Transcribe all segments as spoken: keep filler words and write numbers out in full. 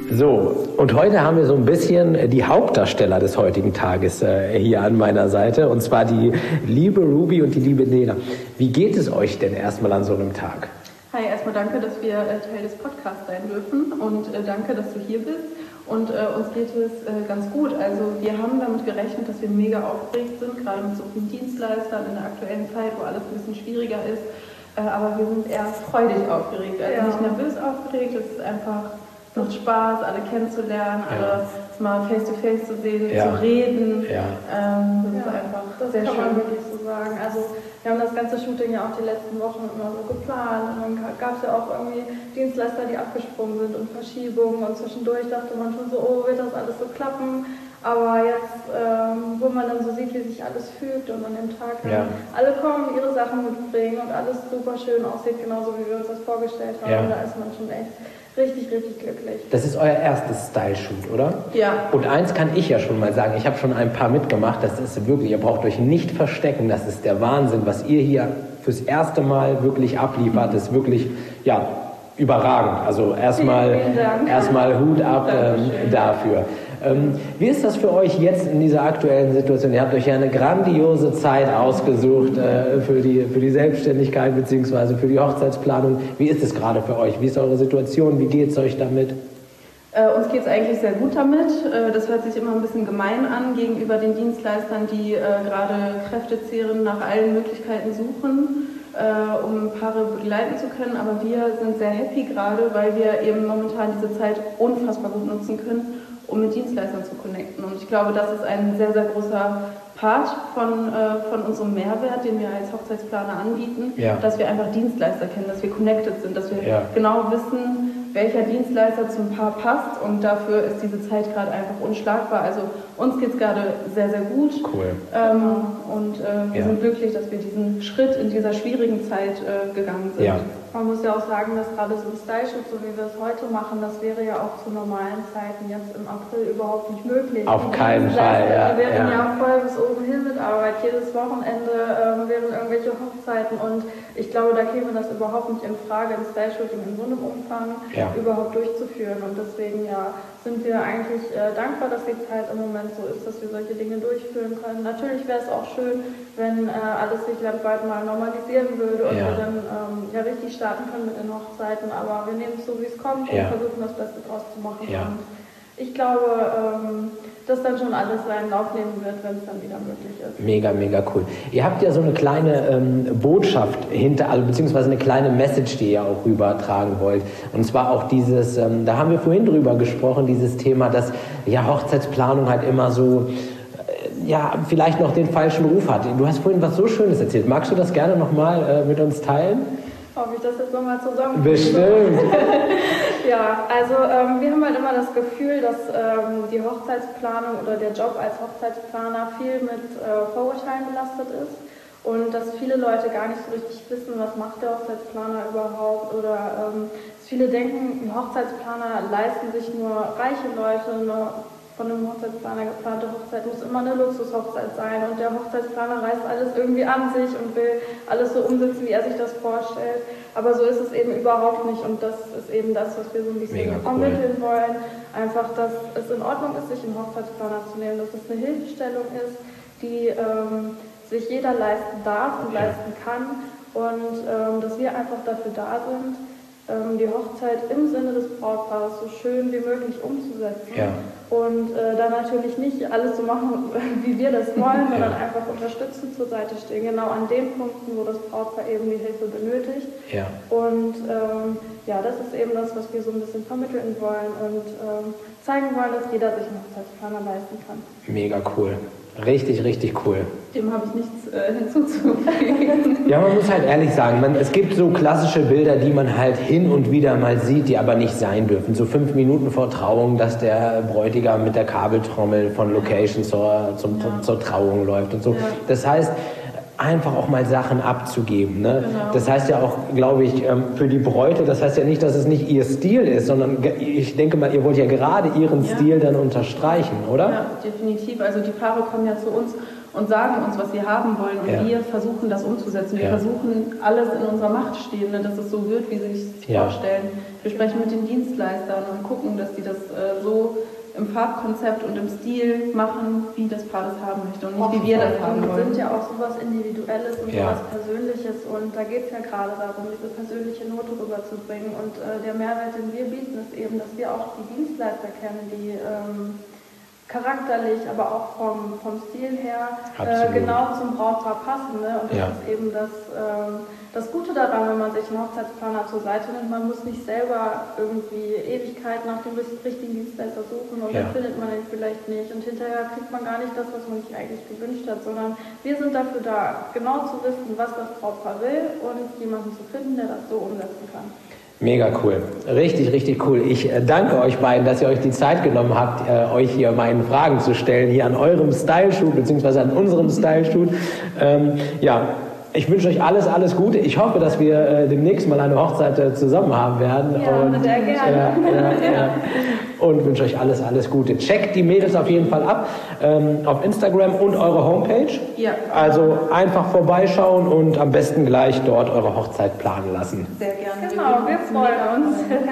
So, und heute haben wir so ein bisschen die Hauptdarsteller des heutigen Tages äh, hier an meiner Seite, und zwar die liebe Ruby und die liebe Nela. Wie geht es euch denn erstmal an so einem Tag? Hi, erstmal danke, dass wir äh, Teil des Podcasts sein dürfen, und äh, danke, dass du hier bist. Und äh, uns geht es äh, ganz gut. Also wir haben damit gerechnet, dass wir mega aufgeregt sind, gerade mit so vielen Dienstleistern in der aktuellen Zeit, wo alles ein bisschen schwieriger ist. Äh, aber wir sind eher freudig aufgeregt, also ja. nicht nervös aufgeregt. Es ist einfach macht Spaß, alle kennenzulernen, ja. alle mal face to face zu sehen, ja. zu reden. Ja. Ähm, das ja. ist einfach das sehr kann schön. man wirklich so sagen. Also wir haben das ganze Shooting ja auch die letzten Wochen immer so geplant, und dann gab es ja auch irgendwie Dienstleister, die abgesprungen sind und Verschiebungen, und zwischendurch dachte man schon so, oh, wird das alles so klappen? Aber jetzt, ähm, wo man dann so sieht, wie sich alles fügt und an dem Tag ja. alle kommen, ihre Sachen mitbringen und alles super schön aussieht, genauso wie wir uns das vorgestellt haben, ja. da ist man schon echt richtig, richtig glücklich. Das ist euer erstes Style-Shoot, oder? Ja. Und eins kann ich ja schon mal sagen, ich habe schon ein paar mitgemacht, das ist wirklich, ihr braucht euch nicht verstecken, das ist der Wahnsinn, was ihr hier fürs erste Mal wirklich abliefert, ist wirklich, ja, überragend. Also erstmal erstmal Hut ab ähm, dafür. Ähm, wie ist das für euch jetzt in dieser aktuellen Situation? Ihr habt euch ja eine grandiose Zeit ausgesucht äh, für, die, für die Selbstständigkeit bzw. für die Hochzeitsplanung. Wie ist es gerade für euch? Wie ist eure Situation? Wie geht es euch damit? Äh, uns geht es eigentlich sehr gut damit. Äh, das hört sich immer ein bisschen gemein an gegenüber den Dienstleistern, die äh, gerade kräftezehrend nach allen Möglichkeiten suchen, äh, um Paare begleiten zu können. Aber wir sind sehr happy gerade, weil wir eben momentan diese Zeit unfassbar gut nutzen können, um mit Dienstleistern zu connecten. Und ich glaube, das ist ein sehr, sehr großer Part von, äh, von unserem Mehrwert, den wir als Hochzeitsplaner anbieten, ja. dass wir einfach Dienstleister kennen, dass wir connected sind, dass wir ja. genau wissen, welcher Dienstleister zum Paar passt, und dafür ist diese Zeit gerade einfach unschlagbar. Also uns geht es gerade sehr, sehr gut. Cool. Ähm, und äh, wir ja. sind glücklich, dass wir diesen Schritt in dieser schwierigen Zeit äh, gegangen sind. Ja. Man muss ja auch sagen, dass gerade so ein Style-Shoot, so wie wir es heute machen, das wäre ja auch zu normalen Zeiten jetzt im April überhaupt nicht möglich. Auf keinen Fall, ja. Wir wären ja. ja voll bis oben hin mit Arbeit. Jedes Wochenende ähm, wären irgendwelche Hochzeiten, und ich glaube, da käme das überhaupt nicht in Frage, ein Style-Shooting in so einem Umfang ja. überhaupt durchzuführen. Und deswegen ja sind wir eigentlich äh, dankbar, dass die Zeit im Moment so ist, dass wir solche Dinge durchführen können. Natürlich wäre es auch schön, wenn äh, alles sich landweit mal normalisieren würde und ja. wir dann ähm, ja richtig starten können mit den Hochzeiten, aber wir nehmen es so, wie es kommt, und ja. versuchen das Beste draus zu machen. Ja. Und ich glaube, ähm, dass dann schon alles seinen Lauf nehmen wird, wenn es dann wieder möglich ist. Mega, mega cool. Ihr habt ja so eine kleine ähm, Botschaft hinter, also beziehungsweise eine kleine Message, die ihr auch rübertragen wollt. Und zwar auch dieses, ähm, da haben wir vorhin drüber gesprochen, dieses Thema, dass ja Hochzeitsplanung halt immer so, äh, ja, vielleicht noch den falschen Ruf hat. Du hast vorhin was so Schönes erzählt. Magst du das gerne nochmal äh, mit uns teilen? Ob ich das jetzt nochmal zusammen. Bestimmt. Ja, also ähm, wir haben halt immer das Gefühl, dass ähm, die Hochzeitsplanung oder der Job als Hochzeitsplaner viel mit äh, Vorurteilen belastet ist, und dass viele Leute gar nicht so richtig wissen, was macht der Hochzeitsplaner überhaupt, oder ähm, dass viele denken, Hochzeitsplaner leisten sich nur reiche Leute, eine von einem Hochzeitsplaner geplante Hochzeit muss immer eine Luxushochzeit sein, und der Hochzeitsplaner reißt alles irgendwie an sich und will alles so umsetzen, wie er sich das vorstellt. Aber so ist es eben überhaupt nicht, und das ist eben das, was wir so ein bisschen vermitteln cool. wollen. Einfach, dass es in Ordnung ist, sich einen Hochzeitsplaner zu nehmen, dass es eine Hilfestellung ist, die ähm, sich jeder leisten darf und ja. leisten kann, und ähm, dass wir einfach dafür da sind, ähm, die Hochzeit im Sinne des Brautpaares so schön wie möglich umzusetzen. Ja. Und äh, dann natürlich nicht alles so machen, wie wir das wollen, sondern ja. einfach unterstützend zur Seite stehen, genau an den Punkten, wo das Brautpaar eben die Hilfe benötigt. Ja. Und ähm, ja, das ist eben das, was wir so ein bisschen vermitteln wollen und ähm, zeigen wollen, dass jeder sich einen Hochzeitsplaner leisten kann. Mega cool. Richtig, richtig cool. Dem habe ich nichts äh, hinzuzufügen. Ja, man muss halt ehrlich sagen, man, es gibt so klassische Bilder, die man halt hin und wieder mal sieht, die aber nicht sein dürfen. So fünf Minuten vor Trauung, dass der Bräutigam mit der Kabeltrommel von Location zur, zum, ja. zur Trauung läuft und so. Ja. Das heißt, einfach auch mal Sachen abzugeben. Ne? Genau. Das heißt ja auch, glaube ich, für die Bräute, das heißt ja nicht, dass es nicht ihr Stil ist, sondern ich denke mal, ihr wollt ja gerade ihren ja. Stil dann unterstreichen, oder? Ja, definitiv. Also die Paare kommen ja zu uns und sagen uns, was sie haben wollen und ja. wir versuchen das umzusetzen. Wir ja. versuchen alles in unserer Macht Stehende, dass es so wird, wie sie sich das ja. vorstellen. Wir sprechen mit den Dienstleistern und gucken, dass die das äh, so im Farbkonzept und im Stil machen, wie das Paar das haben möchte und nicht, wie wir das haben wollen. Wir sind ja auch sowas Individuelles und ja. sowas Persönliches und da geht es ja gerade darum, diese persönliche Note rüberzubringen und äh, der Mehrwert, den wir bieten, ist eben, dass wir auch die Dienstleister kennen, die ähm, charakterlich, aber auch vom, vom Stil her äh, genau zum Brautpaar passen. Ne? Und das ja. ist eben das, ähm, das Gute daran, wenn man sich einen Hochzeitsplaner zur Seite nimmt. Man muss nicht selber irgendwie Ewigkeit nach dem richtigen Dienstleister suchen und ja. dann findet man ihn vielleicht nicht. Und hinterher kriegt man gar nicht das, was man sich eigentlich gewünscht hat, sondern wir sind dafür da, genau zu wissen, was das Brautpaar will und jemanden zu finden, der das so umsetzen kann. Mega cool. Richtig, richtig cool. Ich äh, danke euch beiden, dass ihr euch die Zeit genommen habt, äh, euch hier meine Fragen zu stellen, hier an eurem Style-Shoot, beziehungsweise an unserem Style-Shoot. Ähm, ja, ich wünsche euch alles, alles Gute. Ich hoffe, dass wir äh, demnächst mal eine Hochzeit äh, zusammen haben werden. Ja, und, sehr gerne. Äh, äh, äh, und wünsche euch alles, alles Gute. Checkt die Mädels auf jeden Fall ab ähm, auf Instagram und eure Homepage. Ja. Also einfach vorbeischauen und am besten gleich dort eure Hochzeit planen lassen. Sehr gerne. Genau, wir freuen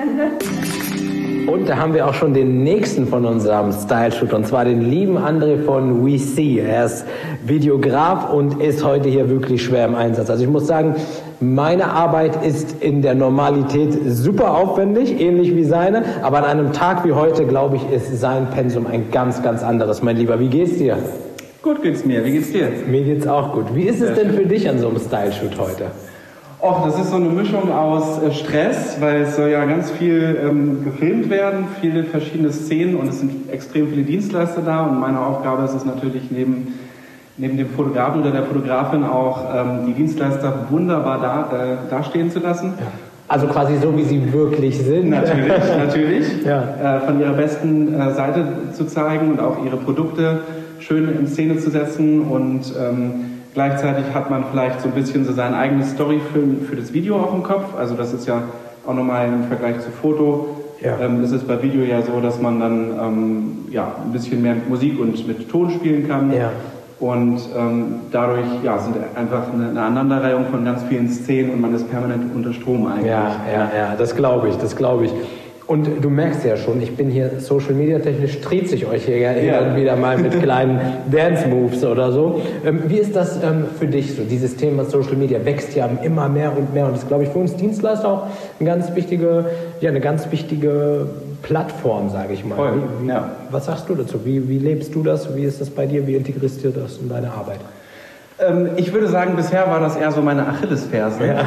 uns. Und da haben wir auch schon den nächsten von unserem Style-Shoot, und zwar den lieben André von We See. Er ist Videograf und ist heute hier wirklich schwer im Einsatz. Also ich muss sagen, meine Arbeit ist in der Normalität super aufwendig, ähnlich wie seine. Aber an einem Tag wie heute, glaube ich, ist sein Pensum ein ganz, ganz anderes. Mein Lieber, wie geht's dir? Gut geht's mir. Wie geht's dir? Mir geht's auch gut. Wie ist es denn für dich an so einem Style-Shoot heute? Och, das ist so eine Mischung aus äh, Stress, weil es soll ja ganz viel ähm, gefilmt werden, viele verschiedene Szenen und es sind extrem viele Dienstleister da und meine Aufgabe ist es natürlich neben, neben dem Fotografen oder der Fotografin auch ähm, die Dienstleister wunderbar da, äh, dastehen zu lassen. Ja. Also quasi so, wie sie wirklich sind. Natürlich, natürlich. Ja. Äh, von ihrer besten äh, Seite zu zeigen und auch ihre Produkte schön in Szene zu setzen und ähm, gleichzeitig hat man vielleicht so ein bisschen so sein eigenes Story für, für das Video auch im Kopf. Also das ist ja auch nochmal im Vergleich zu Foto. Ja. Ähm, ist es bei Video ja so, dass man dann ähm, ja, ein bisschen mehr mit Musik und mit Ton spielen kann. Ja. Und ähm, dadurch ja, sind einfach eine, eine Aneinanderreihung von ganz vielen Szenen und man ist permanent unter Strom eigentlich. Ja, ja, ja, das glaube ich, das glaube ich. Und du merkst ja schon, ich bin hier Social Media technisch, dreht sich euch hier ja. immer wieder mal mit kleinen Dance Moves oder so. Ähm, wie ist das ähm, für dich so? Dieses Thema Social Media wächst ja immer mehr und mehr und ist, glaube ich, für uns Dienstleister auch eine ganz wichtige, ja, eine ganz wichtige Plattform, sage ich mal. Voll, wie, wie, ja. Was sagst du dazu? Wie, wie lebst du das? Wie ist das bei dir? Wie integrierst du das in deine Arbeit? Ich würde sagen, bisher war das eher so meine Achillesferse, ja.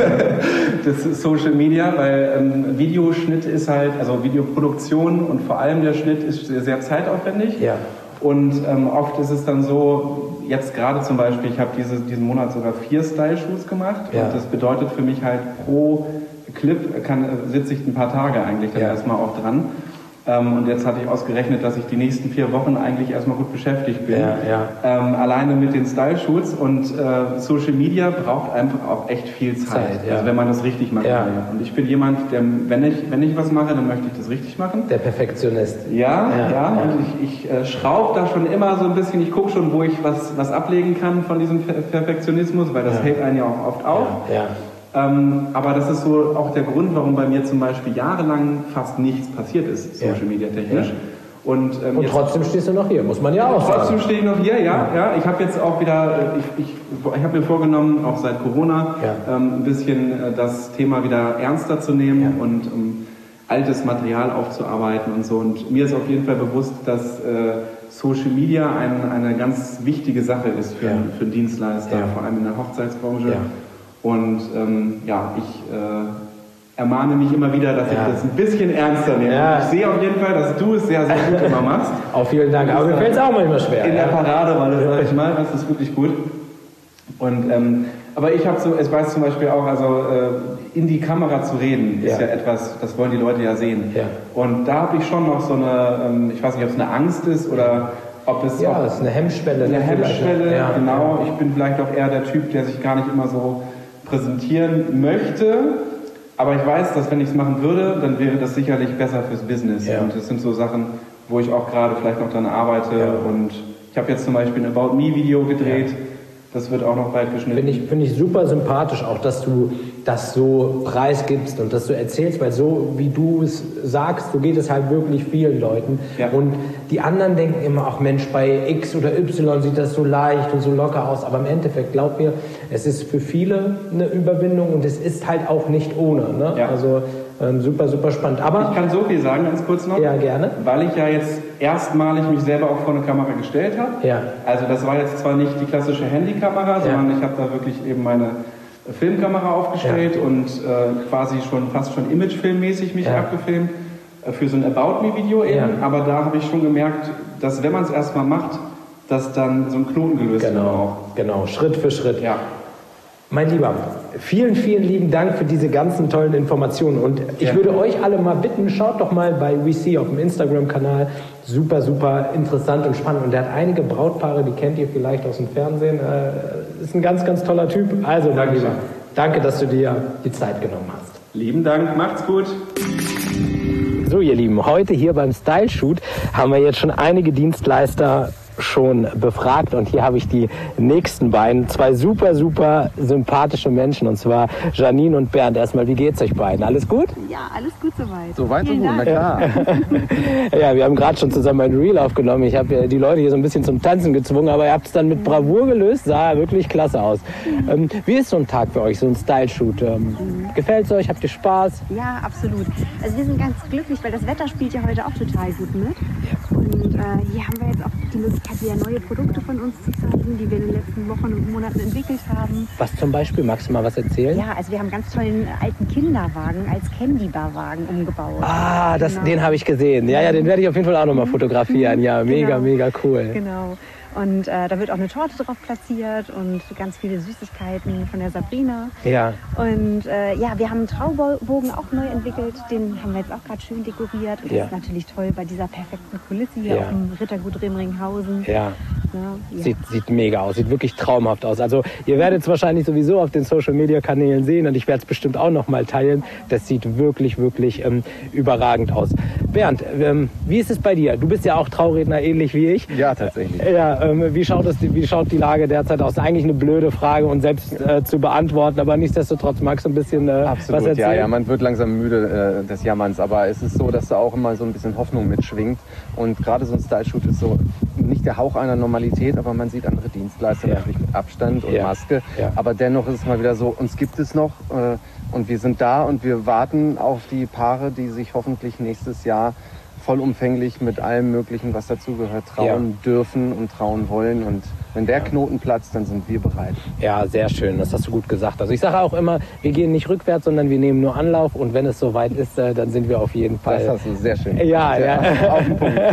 Das Social Media, weil ähm, Videoschnitt ist halt, also Videoproduktion und vor allem der Schnitt ist sehr, sehr zeitaufwendig. Ja. Und ähm, oft ist es dann so, jetzt gerade zum Beispiel, ich habe diese, diesen Monat sogar vier Style-Shoots gemacht. Ja. Und das bedeutet für mich halt pro Clip kann, sitze ich ein paar Tage eigentlich dann ja. erstmal auch dran. Ähm, und jetzt hatte ich ausgerechnet, dass ich die nächsten vier Wochen eigentlich erstmal gut beschäftigt bin. Ja, ja. Ähm, alleine mit den Style-Shoots und äh, Social Media braucht einfach auch echt viel Zeit. Zeit ja. Also wenn man das richtig machen ja. will. Und ich bin jemand, der, wenn ich, wenn ich was mache, dann möchte ich das richtig machen. Der Perfektionist. Ja, ja. ja. ja. Und ich, ich äh, schraube da schon immer so ein bisschen, ich gucke schon, wo ich was, was ablegen kann von diesem per Perfektionismus, weil das ja. hält einen ja auch oft auf. Ja. Ja. Ähm, aber das ist so auch der Grund, warum bei mir zum Beispiel jahrelang fast nichts passiert ist, Social Media technisch. Ja. Und, ähm, und trotzdem stehst du noch hier, muss man ja auch sagen. Trotzdem stehe ich noch hier, ja. ja. Ich habe jetzt auch wieder, ich, ich, ich habe mir vorgenommen, auch seit Corona, ja. ähm, ein bisschen äh, das Thema wieder ernster zu nehmen ja. und um altes Material aufzuarbeiten und so. Und mir ist auf jeden Fall bewusst, dass äh, Social Media ein, eine ganz wichtige Sache ist für, ja. für einen Dienstleister, ja. vor allem in der Hochzeitsbranche. Ja. Und ähm, ja, ich äh, ermahne mich immer wieder, dass ja. ich das ein bisschen ernster nehme. Ja. Ich sehe auf jeden Fall, dass du es sehr, sehr gut immer machst. Auch vielen Dank, aber mir fällt es auch manchmal schwer. In ja. der Paraderolle, sag ich mal, das ist wirklich gut. Und, ähm, aber ich habe so, ich weiß zum Beispiel auch, also äh, in die Kamera zu reden, ist ja. ja etwas, das wollen die Leute ja sehen. Ja. Und da habe ich schon noch so eine, ähm, ich weiß nicht, ob es eine Angst ist oder ob es ja, das ist eine Hemmschwelle. Eine Hemmschwelle, ja. genau. Ich bin vielleicht auch eher der Typ, der sich gar nicht immer so präsentieren möchte. Aber ich weiß, dass wenn ich es machen würde, dann wäre das sicherlich besser fürs Business. Ja. Und das sind so Sachen, wo ich auch gerade vielleicht noch dran arbeite. Ja. Und ich habe jetzt zum Beispiel ein About Me Video gedreht. Ja. Das wird auch noch bald geschnitten. Finde ich, find ich super sympathisch auch, dass du das so preisgibst und dass du erzählst, weil so wie du es sagst, so geht es halt wirklich vielen Leuten. Ja. Und die anderen denken immer, ach Mensch, bei X oder Y sieht das so leicht und so locker aus. Aber im Endeffekt, glaub mir, es ist für viele eine Überwindung und es ist halt auch nicht ohne. Ne? Ja. Also ähm, super, super spannend. Aber ich kann so viel sagen, ganz kurz noch. Ja, gerne. Weil ich ja jetzt erstmalig mich selber auch vor eine Kamera gestellt habe. Ja. Also das war jetzt zwar nicht die klassische Handykamera, sondern ja. ich habe da wirklich eben meine Filmkamera aufgestellt ja. und äh, quasi schon fast schon imagefilmmäßig mich ja. abgefilmt äh, für so ein About Me Video eben. Ja. Aber da habe ich schon gemerkt, dass wenn man es erstmal macht, dass dann so ein Knoten gelöst genau. wird auch. Genau, Schritt für Schritt. Ja. Mein Lieber, vielen, vielen lieben Dank für diese ganzen tollen Informationen und ich ja. würde euch alle mal bitten, schaut doch mal bei WeSee auf dem Instagram-Kanal. Super, super interessant und spannend und der hat einige Brautpaare, die kennt ihr vielleicht aus dem Fernsehen. Äh, ist ein ganz, ganz toller Typ. Also, mein Lieber, danke, dass du dir die Zeit genommen hast. Lieben Dank, macht's gut. So, ihr Lieben, heute hier beim Style Shoot haben wir jetzt schon einige Dienstleister schon befragt und hier habe ich die nächsten beiden, zwei super, super sympathische Menschen und zwar Janine und Bernd. Erstmal, wie geht's euch beiden? Alles gut? Ja, alles gut soweit. Soweit so gut, na klar. Ja, wir haben gerade schon zusammen ein Reel aufgenommen. Ich habe ja die Leute hier so ein bisschen zum Tanzen gezwungen, aber ihr habt es dann mit Bravour gelöst, sah wirklich klasse aus. Mhm. Ähm, wie ist so ein Tag für euch, so ein Style-Shoot? Ähm, mhm. Gefällt es euch? Habt ihr Spaß? Ja, absolut. Also wir sind ganz glücklich, weil das Wetter spielt ja heute auch total gut mit. Und äh, hier haben wir jetzt auch die Möglichkeit, wieder neue Produkte von uns zu zeigen, die wir in den letzten Wochen und Monaten entwickelt haben. Was zum Beispiel? Magst du mal was erzählen? Ja, also wir haben einen ganz tollen alten Kinderwagen als Candy-Bar-Wagen umgebaut. Ah, das, genau. Den habe ich gesehen. Ja, ja, den werde ich auf jeden Fall auch nochmal fotografieren. Ja, mega, genau. mega cool. Genau. Und äh, da wird auch eine Torte drauf platziert und ganz viele Süßigkeiten von der Sabrina. Ja. Und äh, ja, wir haben einen Traubogen auch neu entwickelt. Den haben wir jetzt auch gerade schön dekoriert. Und das ja. ist natürlich toll bei dieser perfekten Kulisse hier ja. auf dem Rittergut Remringhausen. Ja. Ja, ja. Sieht, sieht mega aus, sieht wirklich traumhaft aus. Also ihr werdet es wahrscheinlich sowieso auf den Social-Media-Kanälen sehen und ich werde es bestimmt auch noch mal teilen. Das sieht wirklich, wirklich ähm, überragend aus. Bernd, ähm, wie ist es bei dir? Du bist ja auch Trauredner, ähnlich wie ich. Ja, tatsächlich. Ja, ähm, wie, schaut es, wie schaut die Lage derzeit aus? Eigentlich eine blöde Frage und selbst äh, zu beantworten, aber nichtsdestotrotz magst du ein bisschen äh, Absolut, was erzählen? Ja, ja, man wird langsam müde äh, des Jammerns, aber es ist so, dass da auch immer so ein bisschen Hoffnung mitschwingt und gerade so ein Style-Shoot ist so nicht der Hauch einer Normalität, aber man sieht andere Dienstleister ja. natürlich mit Abstand und ja. Maske, ja. aber dennoch ist es mal wieder so, uns gibt es noch äh, und wir sind da und wir warten auf die Paare, die sich hoffentlich nächstes Jahr vollumfänglich mit allem Möglichen, was dazugehört, trauen ja. dürfen und trauen wollen. Und wenn der Knoten platzt, dann sind wir bereit. Ja, sehr schön. Das hast du gut gesagt. Also ich sage auch immer, wir gehen nicht rückwärts, sondern wir nehmen nur Anlauf. Und wenn es soweit ist, dann sind wir auf jeden Fall... Das hast du sehr schön. Ja, ja. ja. Auf den Punkt.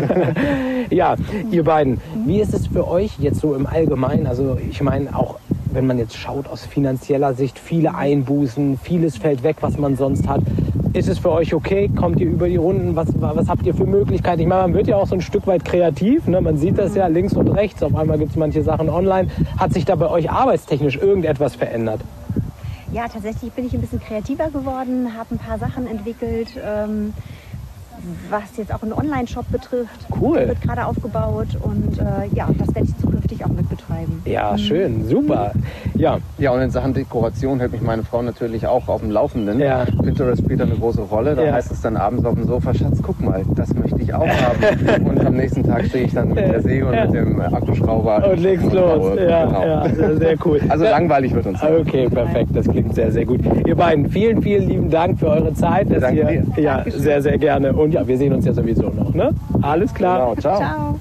Ja, ihr beiden, wie ist es für euch jetzt so im Allgemeinen? Also ich meine auch, wenn man jetzt schaut aus finanzieller Sicht, viele Einbußen, vieles fällt weg, was man sonst hat. Ist es für euch okay? Kommt ihr über die Runden? Was, was habt ihr für Möglichkeiten? Ich meine, man wird ja auch so ein Stück weit kreativ. Ne? Man sieht das ja links und rechts. Auf einmal gibt es manche Sachen online. Hat sich da bei euch arbeitstechnisch irgendetwas verändert? Ja, tatsächlich bin ich ein bisschen kreativer geworden, habe ein paar Sachen entwickelt. Ähm was jetzt auch einen Online-Shop betrifft. Cool. Wird gerade aufgebaut und äh, ja, das werde ich zukünftig auch mit betreiben. Ja, schön, super. Ja. Ja, und in Sachen Dekoration hält mich meine Frau natürlich auch auf dem Laufenden. Ja. Pinterest spielt da eine große Rolle. Da ja. heißt es dann abends auf dem Sofa, Schatz, guck mal, das möchte ich auch haben. Und am nächsten Tag stehe ich dann mit der Säge und ja. mit dem Akkuschrauber. Und legst und los. Ja, genau. Ja, sehr cool. Also langweilig wird uns sein. Okay, perfekt. Das klingt sehr, sehr gut. Ihr beiden, vielen, vielen lieben Dank für eure Zeit. Ja, danke dir. Ja, Dankeschön. Sehr, sehr gerne. Und ja, wir sehen uns ja sowieso noch, ne? Alles klar. Genau, ciao. Ciao.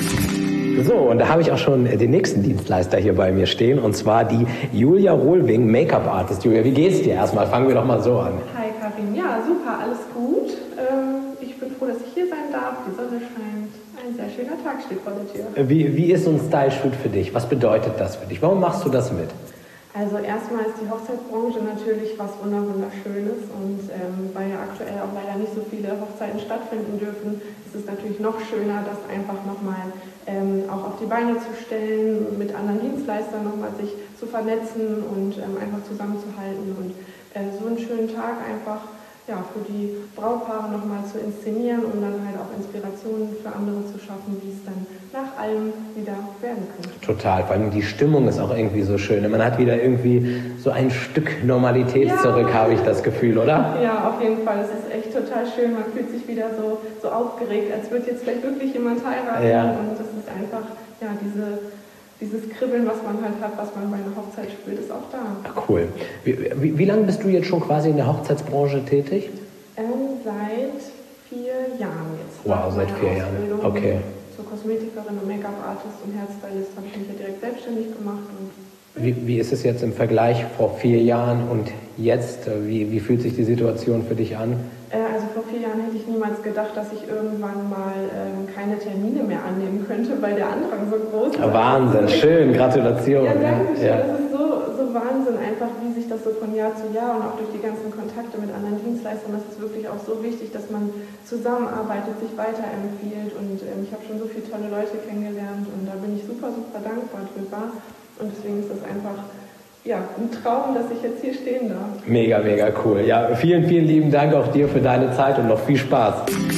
So, und da habe ich auch schon den nächsten Dienstleister hier bei mir stehen, und zwar die Julia Rohlwing, Make-up-Artist. Julia, wie geht's dir? Erstmal fangen wir doch mal so an. Hi Karin, ja super, alles gut. Ähm, ich bin froh, dass ich hier sein darf. Die Sonne scheint. Ein sehr schöner Tag steht vor der Tür. Wie, wie ist so ein Style-Shoot für dich? Was bedeutet das für dich? Warum machst du das mit? Also erstmal ist die Hochzeitsbranche natürlich was Wunderschönes und ähm, weil ja aktuell auch leider nicht so viele Hochzeiten stattfinden dürfen, ist es natürlich noch schöner, das einfach nochmal ähm, auch auf die Beine zu stellen, mit anderen Dienstleistern nochmal sich zu vernetzen und ähm, einfach zusammenzuhalten und äh, so einen schönen Tag einfach ja, für die Brautpaare nochmal zu inszenieren und dann halt auch Inspirationen für andere zu schaffen, wie es dann nach allem wieder werden könnte. Total, vor allem die Stimmung ist auch irgendwie so schön. Man hat wieder irgendwie so ein Stück Normalität ja. zurück, habe ich das Gefühl, oder? Ja, auf jeden Fall. Es ist echt total schön. Man fühlt sich wieder so, so aufgeregt, als würde jetzt vielleicht wirklich jemand heiraten. Ja. Und es ist einfach, ja, diese... Dieses Kribbeln, was man halt hat, was man bei einer Hochzeit spürt, ist auch da. Ach, cool. Wie, wie, wie lange bist du jetzt schon quasi in der Hochzeitsbranche tätig? Ähm, seit vier Jahren jetzt. Wow, seit vier Jahren. Okay. Zur Kosmetikerin und Make-up-Artist und Hairstylist habe ich mich ja direkt selbstständig gemacht. Und wie, wie ist es jetzt im Vergleich vor vier Jahren und jetzt? Wie, wie fühlt sich die Situation für dich an? Äh, also vor vier Jahren hätte ich niemals gedacht, dass ich irgendwann mal ähm, keine Termine mehr annehmen könnte, weil der Andrang so groß ist. Wahnsinn, schön, Gratulation. Ja, danke schön. Ja. Das ist so, so Wahnsinn einfach, wie sich das so von Jahr zu Jahr und auch durch die ganzen Kontakte mit anderen Dienstleistern, das ist wirklich auch so wichtig, dass man zusammenarbeitet, sich weiterempfiehlt und ähm, ich habe schon so viele tolle Leute kennengelernt und da bin ich super, super dankbar drüber und deswegen ist das einfach ja, ein Traum, dass ich jetzt hier stehen darf. Mega, mega cool. Ja, vielen, vielen lieben Dank auch dir für deine Zeit und noch viel Spaß.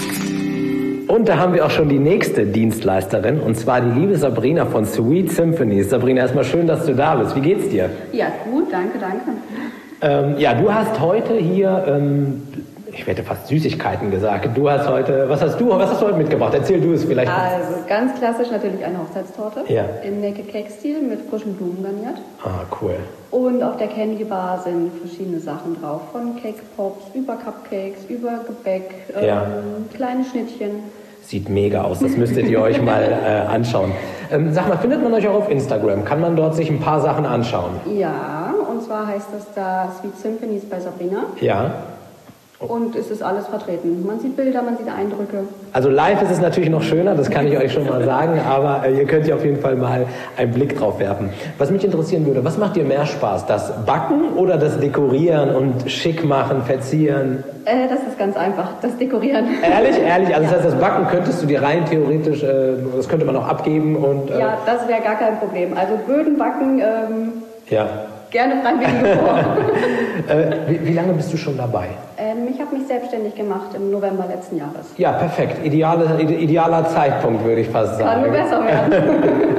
Und da haben wir auch schon die nächste Dienstleisterin, und zwar die liebe Sabrina von Sweet Symphonies. Sabrina, erstmal schön, dass du da bist. Wie geht's dir? Ja, gut, danke, danke. Ähm, ja, du hast heute hier, ähm, ich hätte fast Süßigkeiten gesagt. Du hast heute, was hast du, was hast du heute mitgebracht? Erzähl du es vielleicht. Also ganz klassisch natürlich eine Hochzeitstorte ja. im Naked Cake Stil mit frischen Blumen garniert. Ah, cool. Und auf der Candy Bar sind verschiedene Sachen drauf, von Cake Pops über Cupcakes, über Gebäck, ja. ähm, kleine Schnittchen. Sieht mega aus, das müsstet ihr euch mal äh, anschauen. Ähm, sag mal, findet man euch auch auf Instagram? Kann man dort sich ein paar Sachen anschauen? Ja, und zwar heißt das da Sweet Symphonies bei Sabrina. Ja. Und es ist alles vertreten. Man sieht Bilder, man sieht Eindrücke. Also live ist es natürlich noch schöner, das kann ich euch schon mal sagen, aber äh, ihr könnt hier auf jeden Fall mal einen Blick drauf werfen. Was mich interessieren würde, was macht dir mehr Spaß? Das Backen oder das Dekorieren und schick machen, verzieren? Äh, das ist ganz einfach, das Dekorieren. Ehrlich, ehrlich? Also ja. Das heißt, das Backen könntest du dir rein theoretisch, äh, das könnte man auch abgeben und... Äh, ja, das wäre gar kein Problem. Also Böden backen, ähm, ja. gerne freiwillige vor. äh, wie, wie lange bist du schon dabei? Ähm, ich habe mich selbstständig gemacht im November letzten Jahres. Ja, perfekt. Ideale, idealer Zeitpunkt, würde ich fast sagen. Kann nur besser werden.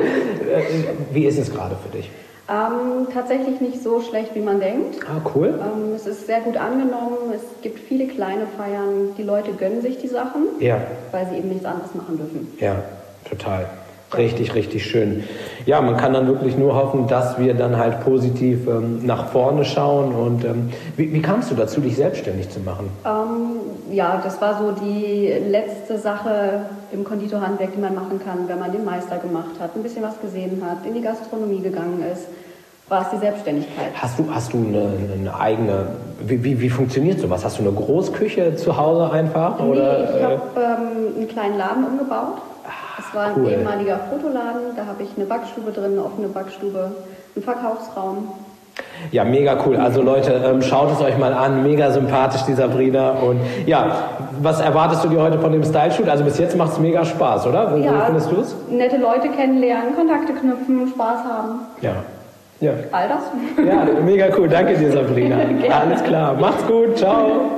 Wie ist es gerade für dich? Ähm, tatsächlich nicht so schlecht, wie man denkt. Ah, cool. Ähm, es ist sehr gut angenommen. Es gibt viele kleine Feiern. Die Leute gönnen sich die Sachen, ja. weil sie eben nichts anderes machen dürfen. Ja, total. Richtig, richtig schön. Ja, man kann dann wirklich nur hoffen, dass wir dann halt positiv ähm, nach vorne schauen. Und ähm, wie, wie kamst du dazu, dich selbstständig zu machen? Ähm, ja, das war so die letzte Sache im Konditorhandwerk, die man machen kann, wenn man den Meister gemacht hat, ein bisschen was gesehen hat, in die Gastronomie gegangen ist, war es die Selbstständigkeit. Hast du, hast du eine, eine eigene, wie, wie, wie funktioniert sowas? Hast du eine Großküche zu Hause einfach? Nee, oder, ich habe ähm, einen kleinen Laden umgebaut. Es war cool. ein ehemaliger Fotoladen, da habe ich eine Backstube drin, eine offene Backstube, einen Verkaufsraum. Ja, mega cool. Also Leute, ähm, schaut es euch mal an. Mega sympathisch, die Sabrina. Und ja, was erwartest du dir heute von dem Style-Shoot? Also bis jetzt macht es mega Spaß, oder? Wie ja, findest du es? Nette Leute kennenlernen, Kontakte knüpfen, Spaß haben. Ja. Ja. All das? Ja, mega cool. Danke dir, Sabrina. Alles klar. Macht's gut. Ciao.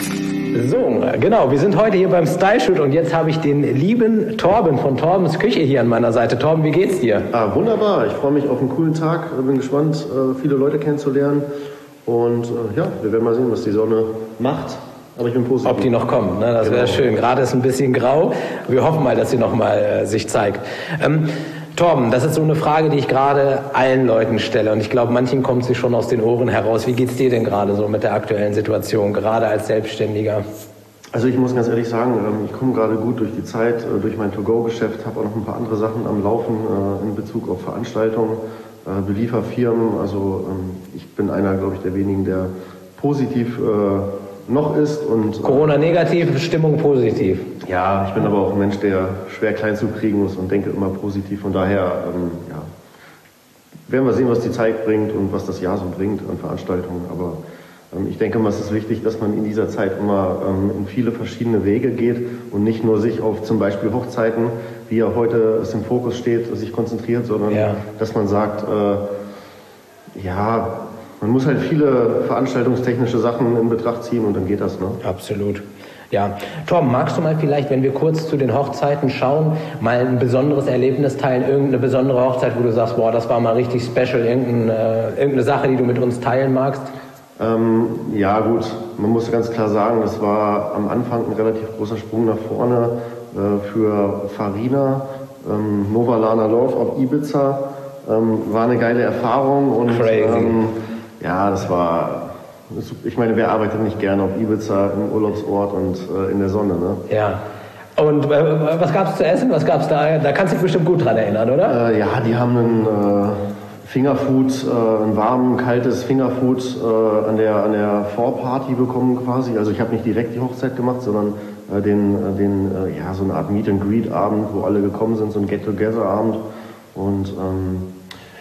So, genau, wir sind heute hier beim Style-Shoot und jetzt habe ich den lieben Torben von Torbens Küche hier an meiner Seite. Torben, wie geht's dir? Ah, wunderbar, ich freue mich auf einen coolen Tag, bin gespannt, viele Leute kennenzulernen und ja, wir werden mal sehen, was die Sonne macht. Aber ich bin positiv. Ob die noch kommt, ne? Das genau. wäre schön. Gerade ist ein bisschen grau. Wir hoffen mal, dass sie noch mal äh, sich zeigt. Ähm, Torben, das ist so eine Frage, die ich gerade allen Leuten stelle. Und ich glaube, manchen kommt sie schon aus den Ohren heraus. Wie geht's dir denn gerade so mit der aktuellen Situation, gerade als Selbstständiger? Also ich muss ganz ehrlich sagen, ich komme gerade gut durch die Zeit, durch mein To-Go-Geschäft, habe auch noch ein paar andere Sachen am Laufen in Bezug auf Veranstaltungen, Belieferfirmen. Also ich bin einer, glaube ich, der wenigen, der positiv noch ist. Und Corona negativ, Stimmung positiv. Ja, ich bin aber auch ein Mensch, der schwer klein zu kriegen ist und denke immer positiv. Von daher, ähm, ja, werden wir sehen, was die Zeit bringt und was das Jahr so bringt an Veranstaltungen. Aber ähm, ich denke mal, es ist wichtig, dass man in dieser Zeit immer ähm, in viele verschiedene Wege geht und nicht nur sich auf zum Beispiel Hochzeiten, wie ja heute es im Fokus steht, sich konzentriert, sondern ja. dass man sagt, äh, ja, man muss halt viele veranstaltungstechnische Sachen in Betracht ziehen und dann geht das, ne? Absolut. Ja, Torben, magst du mal vielleicht, wenn wir kurz zu den Hochzeiten schauen, mal ein besonderes Erlebnis teilen, irgendeine besondere Hochzeit, wo du sagst, boah, das war mal richtig special, irgendeine, äh, irgendeine Sache, die du mit uns teilen magst? Ähm, ja gut, man muss ganz klar sagen, das war am Anfang ein relativ großer Sprung nach vorne äh, für Farina, ähm, Nova Lana Love auf Ibiza, ähm, war eine geile Erfahrung und ähm, ja, das war... Ich meine, wer arbeitet nicht gerne auf Ibiza im Urlaubsort und äh, in der Sonne, ne? Ja. Und äh, was gab's zu essen? Was gab's da? Da kannst du dich bestimmt gut dran erinnern, oder? Äh, ja, die haben einen äh, Fingerfood, äh, ein warm, kaltes Fingerfood äh, an der an der Vorparty bekommen quasi. Also ich habe nicht direkt die Hochzeit gemacht, sondern äh, den äh, den äh, ja so eine Art Meet and Greet Abend, wo alle gekommen sind, so ein Get Together Abend und ähm,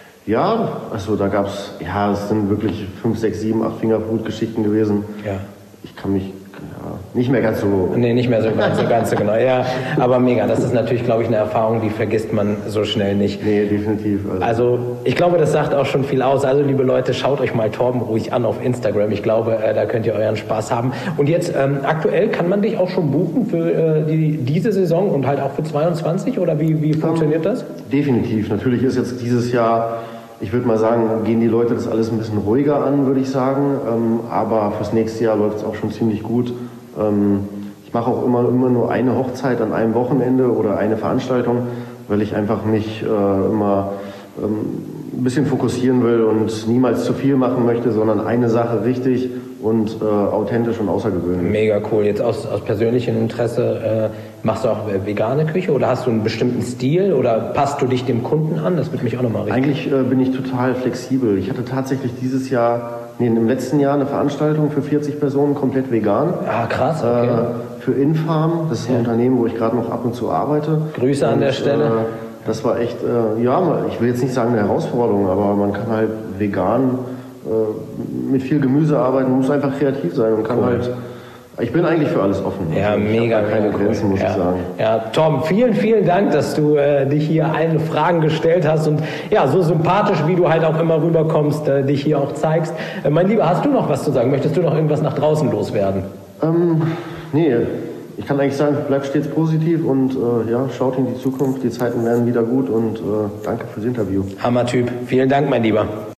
ja, also da gab's, ja, es sind wirklich fünf, sechs, sieben, acht Fingerfood-Geschichten gewesen. Ja. Ich kann mich ja, nicht mehr ganz so... Nee, nicht mehr so ganz, so ganz so genau, ja. Aber mega, das ist natürlich, glaube ich, eine Erfahrung, die vergisst man so schnell nicht. Nee, definitiv. Also. also ich glaube, das sagt auch schon viel aus. Also liebe Leute, schaut euch mal Torben ruhig an auf Instagram. Ich glaube, äh, da könnt ihr euren Spaß haben. Und jetzt, ähm, aktuell kann man dich auch schon buchen für äh, die, diese Saison und halt auch für zweiundzwanzig? Oder wie, wie funktioniert das? Definitiv. Natürlich ist jetzt dieses Jahr... Ich würde mal sagen, gehen die Leute das alles ein bisschen ruhiger an, würde ich sagen. Ähm, aber fürs nächste Jahr läuft es auch schon ziemlich gut. Ähm, ich mache auch immer, immer nur eine Hochzeit an einem Wochenende oder eine Veranstaltung, weil ich einfach mich äh, immer ähm, ein bisschen fokussieren will und niemals zu viel machen möchte, sondern eine Sache richtig und äh, authentisch und außergewöhnlich. Mega cool. Jetzt aus, aus persönlichem Interesse, äh, machst du auch vegane Küche oder hast du einen bestimmten Stil oder passt du dich dem Kunden an? Das würde mich auch nochmal richten. Eigentlich äh, bin ich total flexibel. Ich hatte tatsächlich dieses Jahr, nee, im letzten Jahr eine Veranstaltung für vierzig Personen komplett vegan. Ah, krass, okay. Äh, für Infarm, das ist ein ja. Unternehmen, wo ich gerade noch ab und zu arbeite. Grüße und, an der Stelle. Äh, das war echt, äh, ja, ich will jetzt nicht sagen eine Herausforderung, aber man kann halt vegan äh, mit viel Gemüse arbeiten, man muss einfach kreativ sein und kann cool. halt... Ich bin eigentlich für alles offen. Ja, also ich mega, habe keine mega Grenzen, cool. muss ja. ich sagen. Ja, Tom, vielen, vielen Dank, dass du äh, dich hier allen Fragen gestellt hast und ja, so sympathisch, wie du halt auch immer rüberkommst, äh, dich hier auch zeigst. Äh, mein Lieber, hast du noch was zu sagen? Möchtest du noch irgendwas nach draußen loswerden? Ähm, nee, ich kann eigentlich sagen, bleibt stets positiv und äh, ja, schaut in die Zukunft. Die Zeiten werden wieder gut und äh, danke fürs Interview. Hammer Typ. Vielen Dank, mein Lieber.